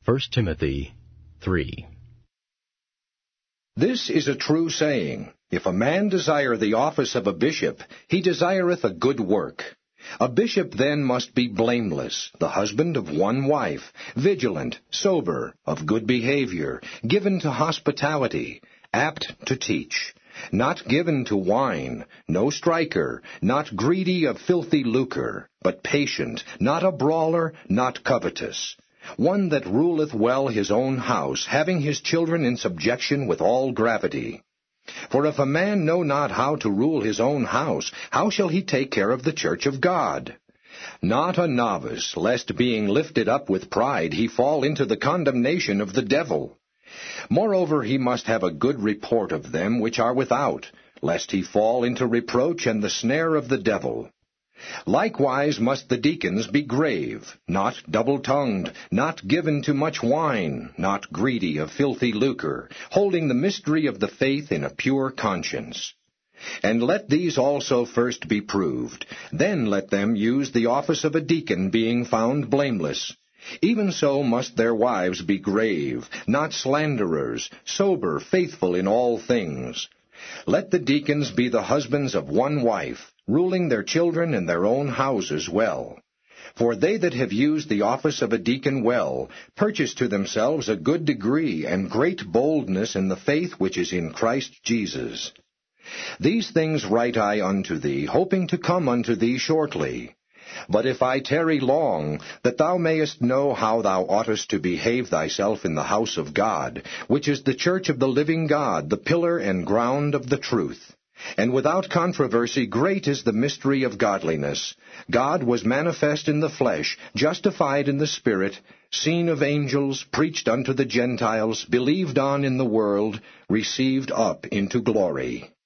1 Timothy 3. This is a true saying, if a man desire the office of a bishop, he desireth a good work. A bishop then must be blameless, the husband of one wife, vigilant, sober, of good behavior, given to hospitality, apt to teach, not given to wine, no striker, not greedy of filthy lucre, but patient, not a brawler, not covetous, one that ruleth well his own house, having his children in subjection with all gravity. For if a man know not how to rule his own house, how shall he take care of the church of God? Not a novice, lest being lifted up with pride he fall into the condemnation of the devil. Moreover, he must have a good report of them which are without, lest he fall into reproach and the snare of the devil. Likewise must the deacons be grave, not double-tongued, not given to much wine, not greedy of filthy lucre, holding the mystery of the faith in a pure conscience. And let these also first be proved, then let them use the office of a deacon, being found blameless. Even so must their wives be grave, not slanderers, sober, faithful in all things. Let the deacons be the husbands of one wife, ruling their children and their own houses well. For they that have used the office of a deacon well, purchase to themselves a good degree and great boldness in the faith which is in Christ Jesus. These things write I unto thee, hoping to come unto thee shortly. But if I tarry long, that thou mayest know how thou oughtest to behave thyself in the house of God, which is the church of the living God, the pillar and ground of the truth. And without controversy great is the mystery of godliness. God was manifest in the flesh, justified in the Spirit, seen of angels, preached unto the Gentiles, believed on in the world, received up into glory.